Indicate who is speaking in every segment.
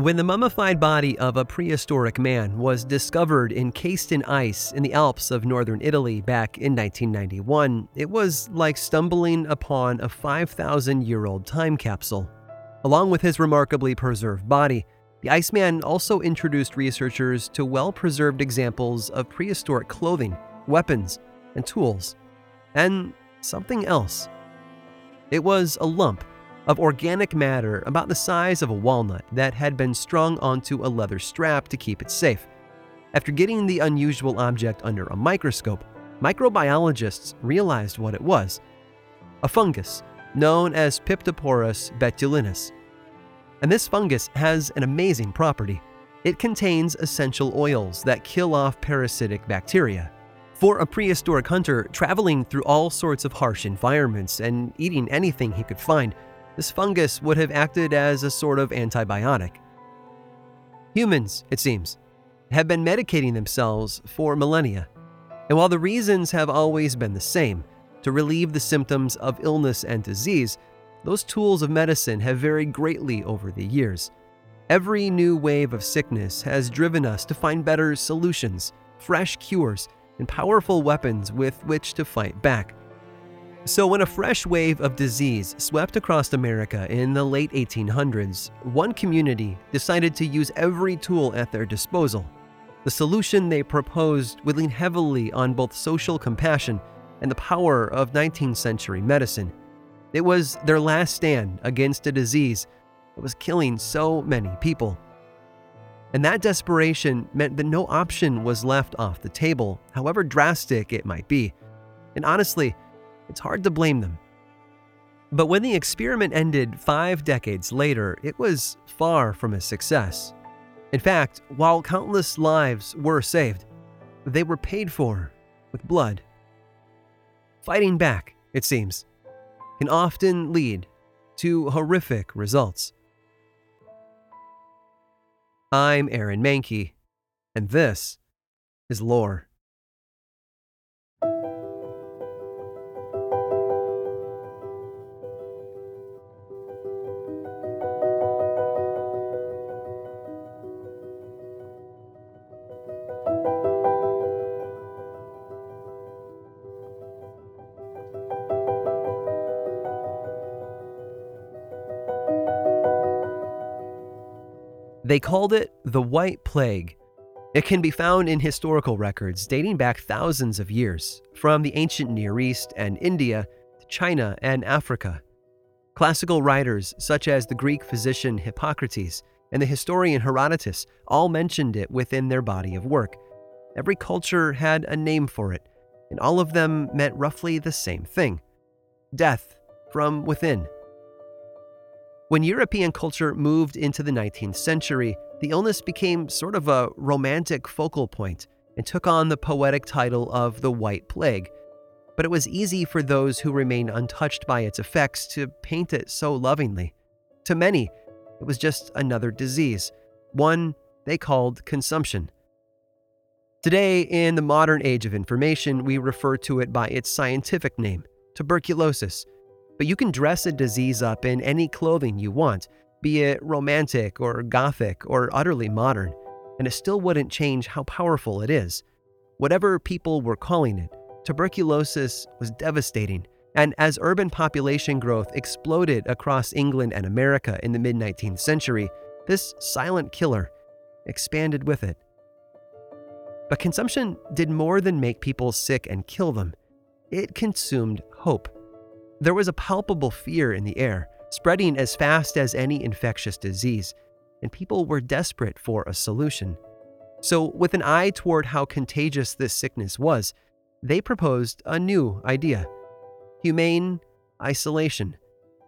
Speaker 1: When the mummified body of a prehistoric man was discovered encased in ice in the Alps of northern Italy back in 1991, it was like stumbling upon a 5,000-year-old time capsule. Along with his remarkably preserved body, the Iceman also introduced researchers to well-preserved examples of prehistoric clothing, weapons, and tools. And something else. It was a lump of organic matter about the size of a walnut that had been strung onto a leather strap to keep it safe. After getting the unusual object under a microscope, microbiologists realized what it was: a fungus known as Piptoporus betulinus. And this fungus has an amazing property. It contains essential oils that kill off parasitic bacteria. For a prehistoric hunter traveling through all sorts of harsh environments and eating anything he could find, this fungus would have acted as a sort of antibiotic. Humans, it seems, have been medicating themselves for millennia. And while the reasons have always been the same, to relieve the symptoms of illness and disease, those tools of medicine have varied greatly over the years. Every new wave of sickness has driven us to find better solutions, fresh cures, and powerful weapons with which to fight back. So when a fresh wave of disease swept across America in the late 1800s, one community decided to use every tool at their disposal. The solution they proposed would lean heavily on both social compassion and the power of 19th century medicine. It was their last stand against a disease that was killing so many people. And that desperation meant that no option was left off the table, however drastic it might be. And honestly, it's hard to blame them. But when the experiment ended 5 decades later, it was far from a success. In fact, while countless lives were saved, they were paid for with blood. Fighting back, it seems, can often lead to horrific results. I'm Aaron Mahnke, and this is Lore. They called it the White Plague. It can be found in historical records dating back thousands of years, from the ancient Near East and India to China and Africa. Classical writers such as the Greek physician Hippocrates and the historian Herodotus all mentioned it within their body of work. Every culture had a name for it, and all of them meant roughly the same thing: death from within. When European culture moved into the 19th century, the illness became sort of a romantic focal point and took on the poetic title of the White Plague. But it was easy for those who remained untouched by its effects to paint it so lovingly. To many, it was just another disease, one they called consumption. Today, in the modern age of information, we refer to it by its scientific name, tuberculosis. But you can dress a disease up in any clothing you want, be it romantic or gothic or utterly modern, and it still wouldn't change how powerful it is. Whatever people were calling it, tuberculosis was devastating, and as urban population growth exploded across England and America in the mid-19th century, this silent killer expanded with it. But consumption did more than make people sick and kill them. It consumed hope. There was a palpable fear in the air, spreading as fast as any infectious disease, and people were desperate for a solution. So, with an eye toward how contagious this sickness was, they proposed a new idea: humane isolation.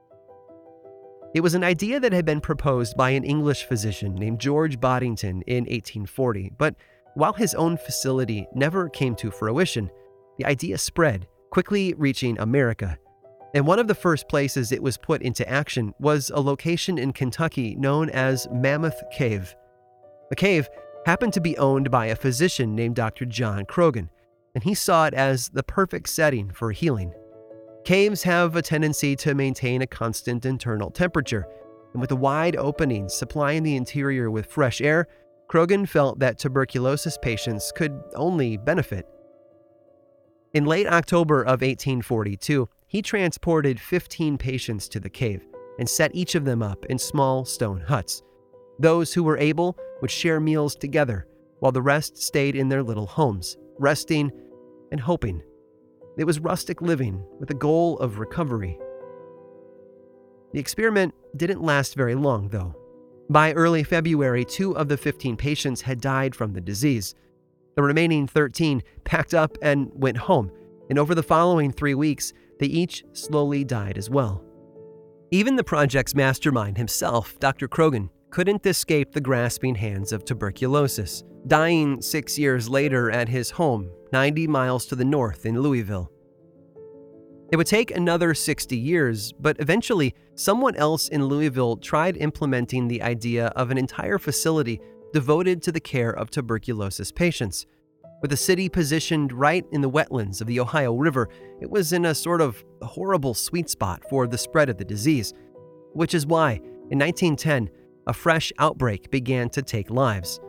Speaker 1: It was an idea that had been proposed by an English physician named George Boddington in 1840, but while his own facility never came to fruition, the idea spread, quickly reaching America. And one of the first places it was put into action was a location in Kentucky known as Mammoth Cave. The cave happened to be owned by a physician named Dr. John Croghan, and he saw it as the perfect setting for healing. Caves have a tendency to maintain a constant internal temperature, And with the wide openings supplying the interior with fresh air, Croghan felt that tuberculosis patients could only benefit. In late October of 1842, he transported 15 patients to the cave and set each of them up in small stone huts. Those who were able would share meals together, while the rest stayed in their little homes, resting and hoping. It was rustic living with a goal of recovery. The experiment didn't last very long, though. By early February, 2 of the 15 patients had died from the disease. The remaining 13 packed up and went home, and over the following 3 weeks, they each slowly died as well. Even the project's mastermind himself, Dr. Croghan, couldn't escape the grasping hands of tuberculosis, dying 6 years later at his home, 90 miles to the north in Louisville. It would take another 60 years, but eventually, someone else in Louisville tried implementing the idea of an entire facility devoted to the care of tuberculosis patients. With the city positioned right in the wetlands of the Ohio River, it was in a sort of horrible sweet spot for the spread of the disease, which is why, in 1910, a fresh outbreak began to take lives.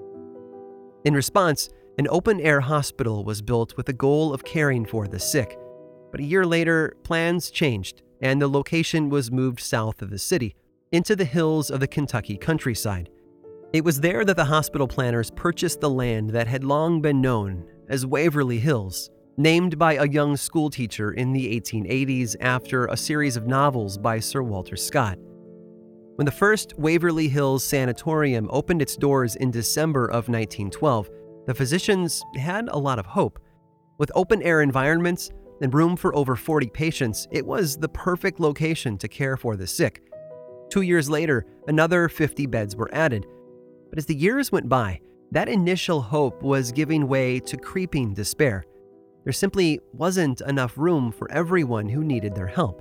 Speaker 1: In response, an open-air hospital was built with the goal of caring for the sick. But a year later, plans changed, and the location was moved south of the city, into the hills of the Kentucky countryside. It was there that the hospital planners purchased the land that had long been known as Waverly Hills, named by a young schoolteacher in the 1880s after a series of novels by Sir Walter Scott. When the first Waverly Hills Sanatorium opened its doors in December of 1912, the physicians had a lot of hope. With open-air environments and room for over 40 patients, it was the perfect location to care for the sick. 2 years later, another 50 beds were added. But as the years went by, that initial hope was giving way to creeping despair. There simply wasn't enough room for everyone who needed their help.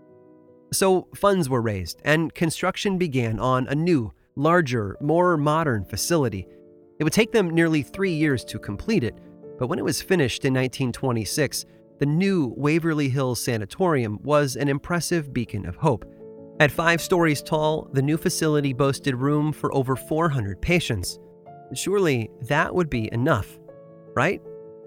Speaker 1: So funds were raised, and construction began on a new, larger, more modern facility. It would take them nearly 3 years to complete it, but when it was finished in 1926, the new Waverly Hills Sanatorium was an impressive beacon of hope. At 5 stories tall, the new facility boasted room for over 400 patients. Surely that would be enough, right?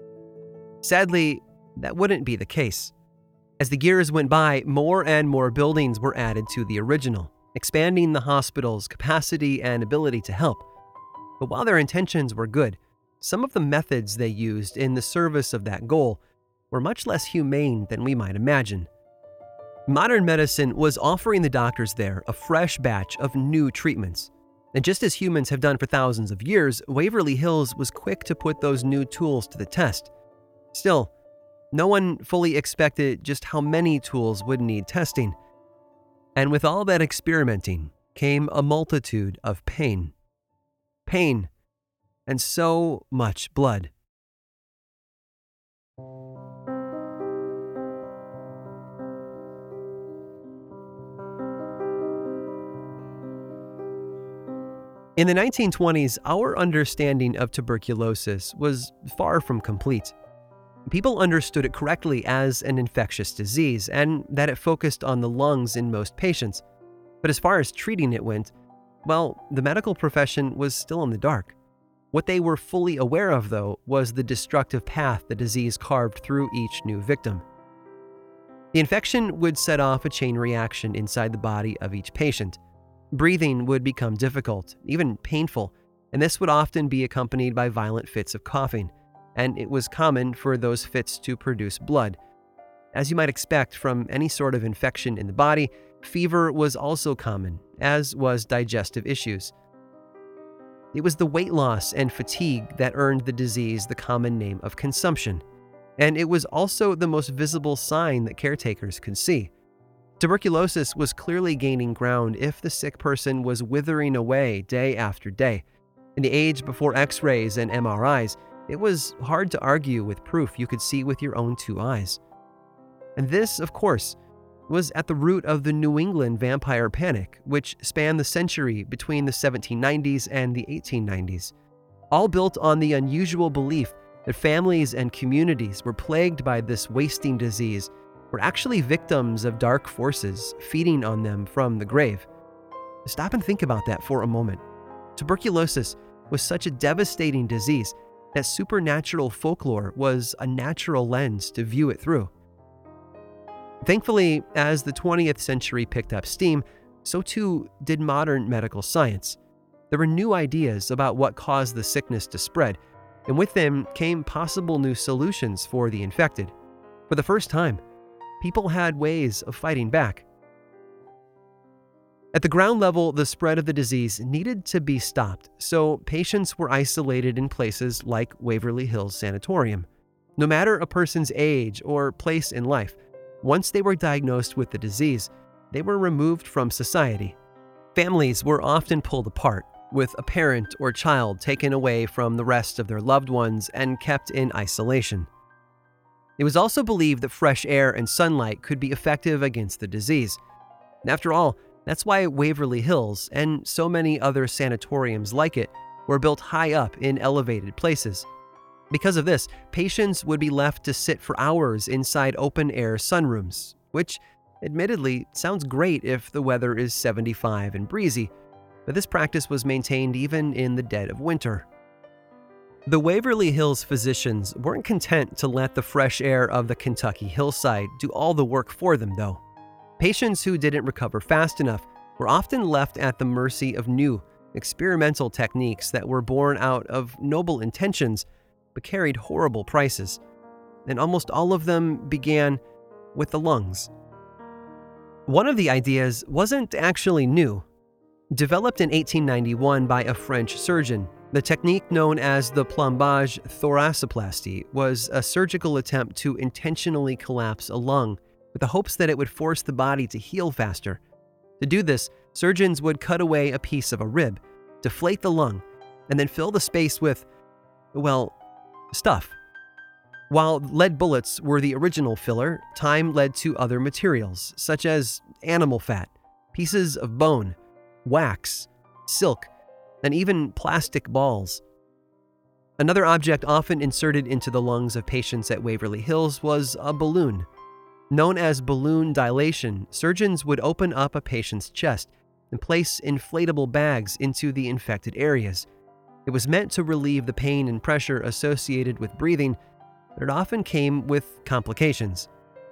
Speaker 1: Sadly, that wouldn't be the case. As the years went by, more and more buildings were added to the original, expanding the hospital's capacity and ability to help. But while their intentions were good, some of the methods they used in the service of that goal were much less humane than we might imagine. Modern medicine was offering the doctors there a fresh batch of new treatments. And just as humans have done for thousands of years, Waverly Hills was quick to put those new tools to the test. Still, no one fully expected just how many tools would need testing. And with all that experimenting came a multitude of pain. Pain, and so much blood. In the 1920s, our understanding of tuberculosis was far from complete. People understood it correctly as an infectious disease and that it focused on the lungs in most patients. But as far as treating it went, well, the medical profession was still in the dark. What they were fully aware of, though, was the destructive path the disease carved through each new victim. The infection would set off a chain reaction inside the body of each patient. Breathing would become difficult, even painful, and this would often be accompanied by violent fits of coughing, and it was common for those fits to produce blood. As you might expect from any sort of infection in the body, fever was also common, as was digestive issues. It was the weight loss and fatigue that earned the disease the common name of consumption, and it was also the most visible sign that caretakers could see. Tuberculosis was clearly gaining ground if the sick person was withering away day after day. In the age before X-rays and MRIs, it was hard to argue with proof you could see with your own 2 eyes. And this, of course, was at the root of the New England vampire panic, which spanned the century between the 1790s and the 1890s, all built on the unusual belief that families and communities were plagued by this wasting disease were actually victims of dark forces feeding on them from the grave. Stop and think about that for a moment. Tuberculosis was such a devastating disease that supernatural folklore was a natural lens to view it through. Thankfully, as the 20th century picked up steam, so too did modern medical science. There were new ideas about what caused the sickness to spread, and with them came possible new solutions for the infected. For the first time, people had ways of fighting back. At the ground level, the spread of the disease needed to be stopped, so patients were isolated in places like Waverly Hills Sanatorium. No matter a person's age or place in life, once they were diagnosed with the disease, they were removed from society. Families were often pulled apart, with a parent or child taken away from the rest of their loved ones and kept in isolation. It was also believed that fresh air and sunlight could be effective against the disease. And after all, that's why Waverly Hills and so many other sanatoriums like it were built high up in elevated places. Because of this, patients would be left to sit for hours inside open-air sunrooms, which admittedly sounds great if the weather is 75 and breezy, but this practice was maintained even in the dead of winter. The Waverly Hills physicians weren't content to let the fresh air of the Kentucky hillside do all the work for them, though. Patients who didn't recover fast enough were often left at the mercy of new, experimental techniques that were born out of noble intentions but carried horrible prices. And almost all of them began with the lungs. One of the ideas wasn't actually new. Developed in 1891 by a French surgeon, the technique known as the plombage thoracoplasty was a surgical attempt to intentionally collapse a lung with the hopes that it would force the body to heal faster. To do this, surgeons would cut away a piece of a rib, deflate the lung, and then fill the space with, well, stuff. While lead bullets were the original filler, time led to other materials, such as animal fat, pieces of bone, wax, silk, and even plastic balls. Another object often inserted into the lungs of patients at Waverly Hills was a balloon. Known as balloon dilation, surgeons would open up a patient's chest and place inflatable bags into the infected areas. It was meant to relieve the pain and pressure associated with breathing, but it often came with complications.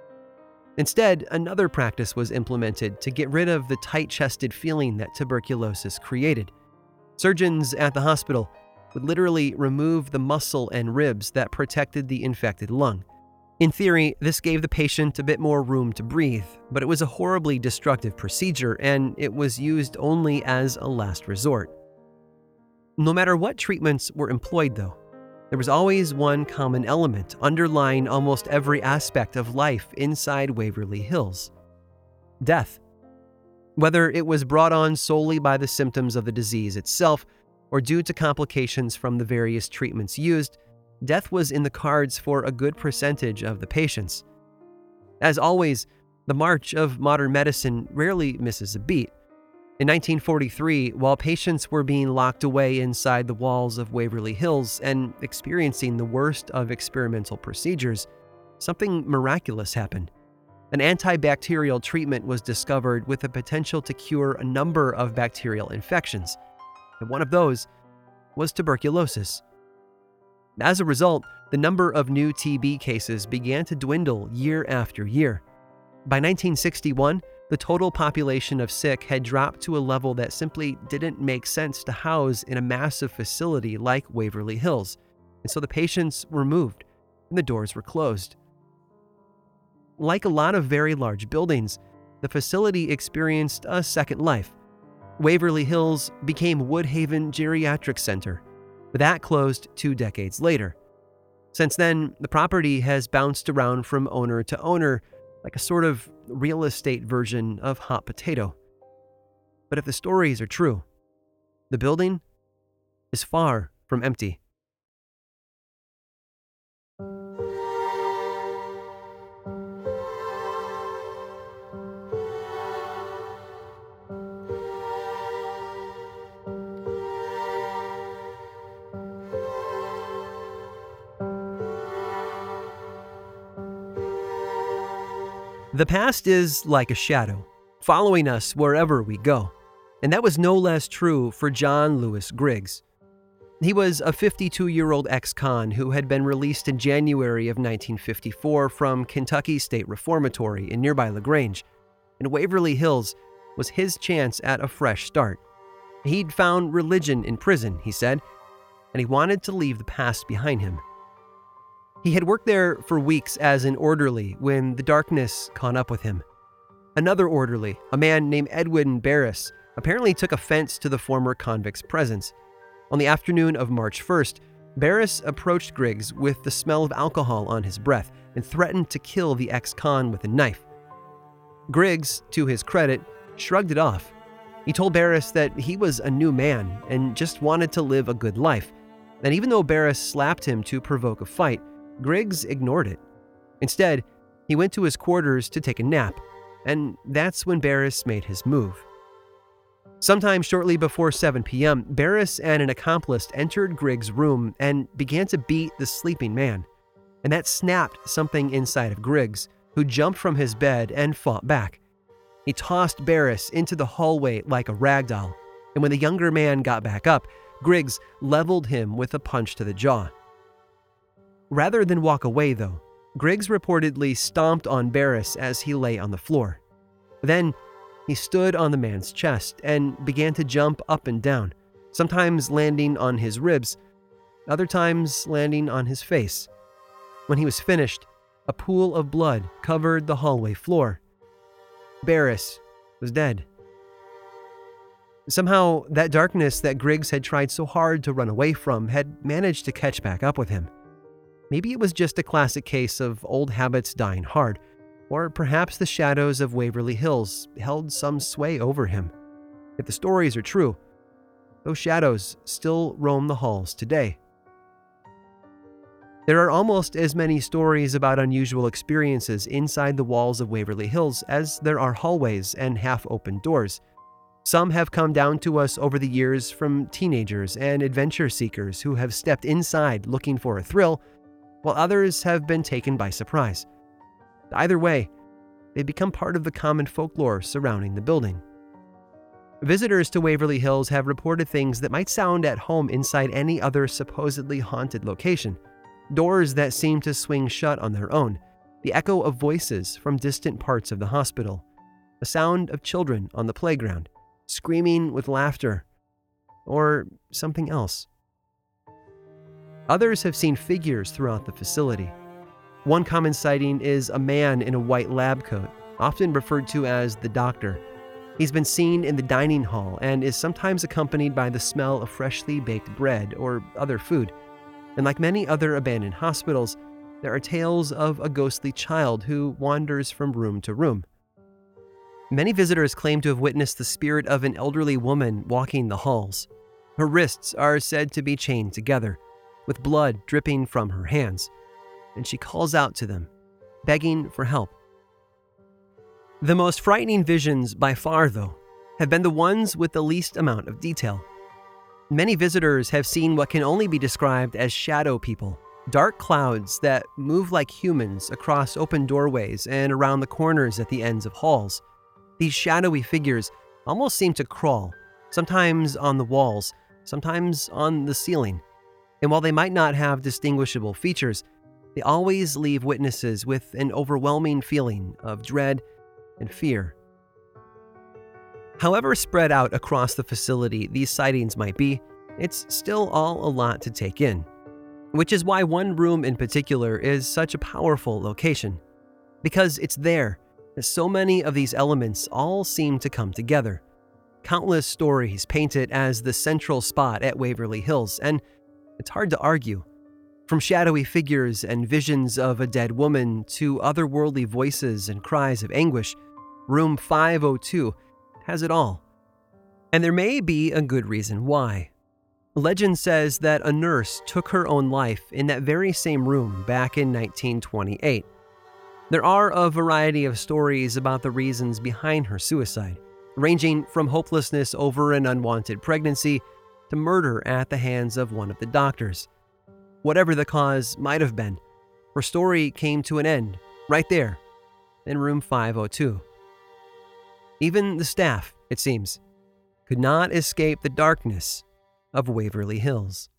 Speaker 1: Instead, another practice was implemented to get rid of the tight-chested feeling that tuberculosis created. Surgeons at the hospital would literally remove the muscle and ribs that protected the infected lung. In theory, this gave the patient a bit more room to breathe, but it was a horribly destructive procedure, and it was used only as a last resort. No matter what treatments were employed, though, there was always one common element underlying almost every aspect of life inside Waverly Hills: death. Whether it was brought on solely by the symptoms of the disease itself or due to complications from the various treatments used, death was in the cards for a good percentage of the patients. As always, the march of modern medicine rarely misses a beat. In 1943, while patients were being locked away inside the walls of Waverly Hills and experiencing the worst of experimental procedures, something miraculous happened. An antibacterial treatment was discovered with the potential to cure a number of bacterial infections, and one of those was tuberculosis. As a result, the number of new TB cases began to dwindle year after year. By 1961, the total population of sick had dropped to a level that simply didn't make sense to house in a massive facility like Waverly Hills, and so the patients were moved and the doors were closed. Like a lot of very large buildings, the facility experienced a second life. Waverly Hills became Woodhaven Geriatric Center, but that closed 2 decades later. Since then, the property has bounced around from owner to owner like a sort of real estate version of hot potato. But if the stories are true, the building is far from empty. The past is like a shadow, following us wherever we go. And that was no less true for John Lewis Griggs. He was a 52-year-old ex-con who had been released in January of 1954 from Kentucky State Reformatory in nearby LaGrange, and Waverly Hills was his chance at a fresh start. He'd found religion in prison, he said, and he wanted to leave the past behind him. He had worked there for weeks as an orderly when the darkness caught up with him. Another orderly, a man named Edwin Barris, apparently took offense to the former convict's presence. On the afternoon of March 1st, Barris approached Griggs with the smell of alcohol on his breath and threatened to kill the ex-con with a knife. Griggs, to his credit, shrugged it off. He told Barris that he was a new man and just wanted to live a good life. And even though Barris slapped him to provoke a fight, Griggs ignored it. Instead, he went to his quarters to take a nap, and that's when Barris made his move. Sometime shortly before 7 p.m., Barris and an accomplice entered Griggs' room and began to beat the sleeping man. And that snapped something inside of Griggs, who jumped from his bed and fought back. He tossed Barris into the hallway like a ragdoll, and when the younger man got back up, Griggs leveled him with a punch to the jaw. Rather than walk away, though, Griggs reportedly stomped on Barris as he lay on the floor. Then, he stood on the man's chest and began to jump up and down, sometimes landing on his ribs, other times landing on his face. When he was finished, a pool of blood covered the hallway floor. Barris was dead. Somehow, that darkness that Griggs had tried so hard to run away from had managed to catch back up with him. Maybe it was just a classic case of old habits dying hard, or perhaps the shadows of Waverly Hills held some sway over him. If the stories are true, those shadows still roam the halls today. There are almost as many stories about unusual experiences inside the walls of Waverly Hills as there are hallways and half-open doors. Some have come down to us over the years from teenagers and adventure seekers who have stepped inside looking for a thrill, while others have been taken by surprise. Either way, they become part of the common folklore surrounding the building. Visitors to Waverly Hills have reported things that might sound at home inside any other supposedly haunted location. Doors that seem to swing shut on their own, the echo of voices from distant parts of the hospital, the sound of children on the playground, screaming with laughter, or something else. Others have seen figures throughout the facility. One common sighting is a man in a white lab coat, often referred to as the doctor. He's been seen in the dining hall and is sometimes accompanied by the smell of freshly baked bread or other food. And like many other abandoned hospitals, there are tales of a ghostly child who wanders from room to room. Many visitors claim to have witnessed the spirit of an elderly woman walking the halls. Her wrists are said to be chained together, with blood dripping from her hands, and she calls out to them, begging for help. The most frightening visions by far, though, have been the ones with the least amount of detail. Many visitors have seen what can only be described as shadow people, dark clouds that move like humans across open doorways and around the corners at the ends of halls. These shadowy figures almost seem to crawl, sometimes on the walls, sometimes on the ceiling. And while they might not have distinguishable features, they always leave witnesses with an overwhelming feeling of dread and fear. However spread out across the facility these sightings might be, it's still all a lot to take in, which is why one room in particular is such a powerful location. Because it's there that so many of these elements all seem to come together. Countless stories paint it as the central spot at Waverly Hills, and it's hard to argue. From shadowy figures and visions of a dead woman to otherworldly voices and cries of anguish, Room 502 has it all. And there may be a good reason why. Legend says that a nurse took her own life in that very same room back in 1928. There are a variety of stories about the reasons behind her suicide, ranging from hopelessness over an unwanted pregnancy to murder at the hands of one of the doctors. Whatever the cause might have been, her story came to an end right there in room 502. Even the staff, it seems, could not escape the darkness of Waverly Hills.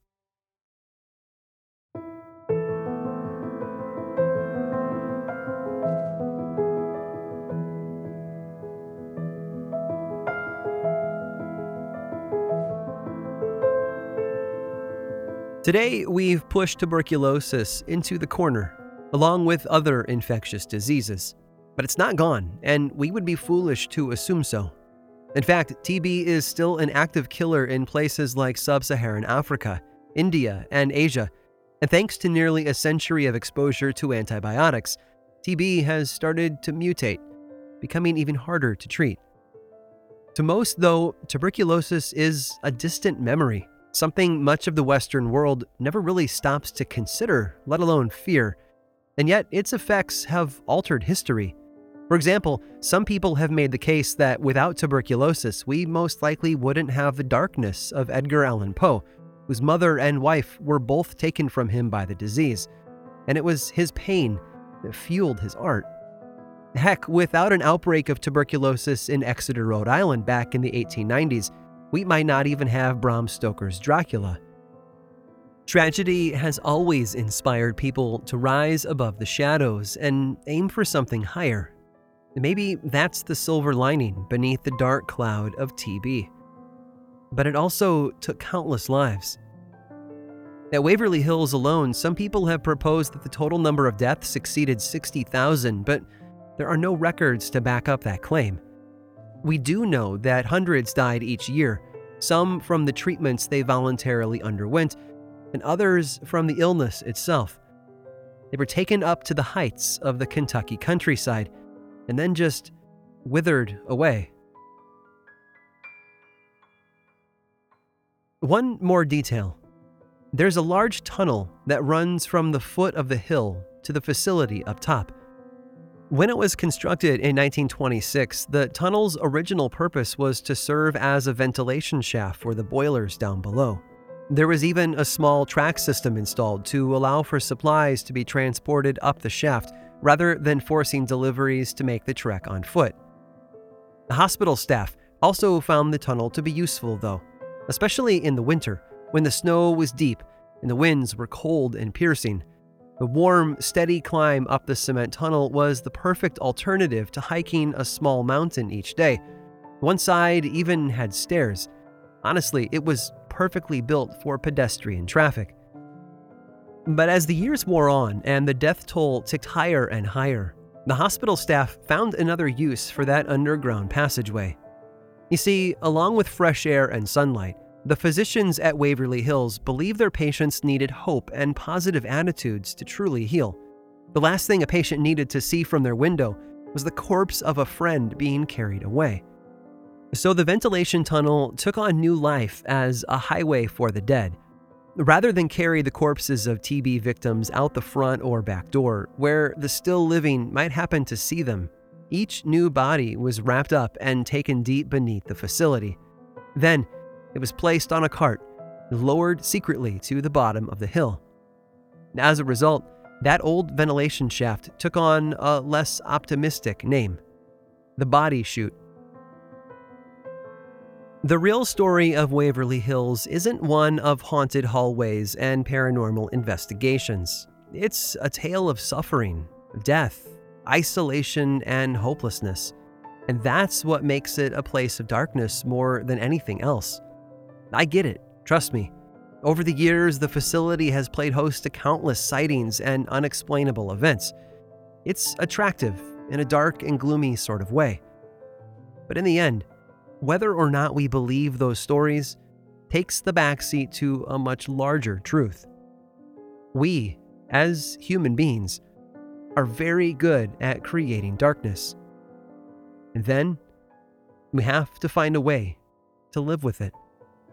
Speaker 1: Today, we've pushed tuberculosis into the corner, along with other infectious diseases. But it's not gone, and we would be foolish to assume so. In fact, TB is still an active killer in places like sub-Saharan Africa, India, and Asia. And thanks to nearly a century of exposure to antibiotics, TB has started to mutate, becoming even harder to treat. To most, though, tuberculosis is a distant memory, something much of the Western world never really stops to consider, let alone fear. And yet, its effects have altered history. For example, some people have made the case that without tuberculosis, we most likely wouldn't have the darkness of Edgar Allan Poe, whose mother and wife were both taken from him by the disease. And it was his pain that fueled his art. Heck, without an outbreak of tuberculosis in Exeter, Rhode Island back in the 1890s, we might not even have Bram Stoker's Dracula. Tragedy has always inspired people to rise above the shadows and aim for something higher. Maybe that's the silver lining beneath the dark cloud of TB. But it also took countless lives. At Waverly Hills alone, some people have proposed that the total number of deaths exceeded 60,000, but there are no records to back up that claim. We do know that hundreds died each year, some from the treatments they voluntarily underwent, and others from the illness itself. They were taken up to the heights of the Kentucky countryside, and then just withered away. One more detail. There's a large tunnel that runs from the foot of the hill to the facility up top. When it was constructed in 1926, the tunnel's original purpose was to serve as a ventilation shaft for the boilers down below. There was even a small track system installed to allow for supplies to be transported up the shaft, rather than forcing deliveries to make the trek on foot. The hospital staff also found the tunnel to be useful, though, especially in the winter, when the snow was deep and the winds were cold and piercing. The warm, steady climb up the cement tunnel was the perfect alternative to hiking a small mountain each day. One side even had stairs. Honestly, it was perfectly built for pedestrian traffic. But as the years wore on and the death toll ticked higher and higher, the hospital staff found another use for that underground passageway. You see, along with fresh air and sunlight, the physicians at Waverly Hills believed their patients needed hope and positive attitudes to truly heal. The last thing a patient needed to see from their window was the corpse of a friend being carried away. So the ventilation tunnel took on new life as a highway for the dead. Rather than carry the corpses of TB victims out the front or back door, where the still living might happen to see them, each new body was wrapped up and taken deep beneath the facility. Then, it was placed on a cart and lowered secretly to the bottom of the hill. As a result, that old ventilation shaft took on a less optimistic name: the Body Chute. The real story of Waverly Hills isn't one of haunted hallways and paranormal investigations. It's a tale of suffering, death, isolation, and hopelessness. And that's what makes it a place of darkness more than anything else. I get it, trust me. Over the years, the facility has played host to countless sightings and unexplainable events. It's attractive in a dark and gloomy sort of way. But in the end, whether or not we believe those stories takes the backseat to a much larger truth. We, as human beings, are very good at creating darkness. And then, we have to find a way to live with it.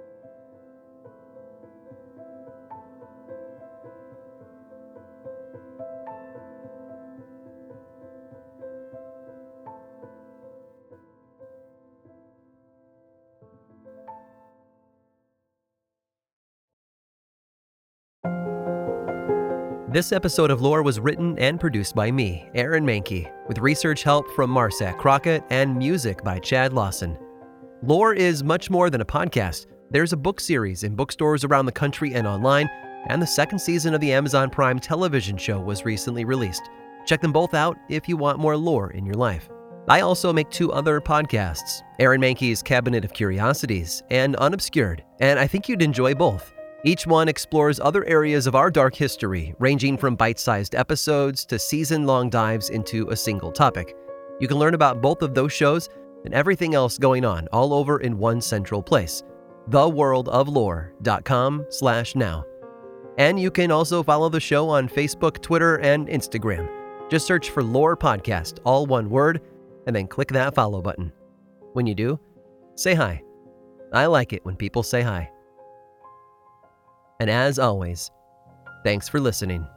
Speaker 1: This episode of Lore was written and produced by me, Aaron Mahnke, with research help from Marsac Crockett and music by Chad Lawson. Lore is much more than a podcast. There's a book series in bookstores around the country and online, and the second season of the Amazon Prime television show was recently released. Check them both out if you want more lore in your life. I also make 2 other podcasts, Aaron Mahnke's Cabinet of Curiosities and Unobscured, and I think you'd enjoy both. Each one explores other areas of our dark history, ranging from bite-sized episodes to season-long dives into a single topic. You can learn about both of those shows and everything else going on all over in one central place, theworldoflore.com/now. And you can also follow the show on Facebook, Twitter, and Instagram. Just search for Lore Podcast, all one word, and then click that follow button. When you do, say hi. I like it when people say hi. And as always, thanks for listening.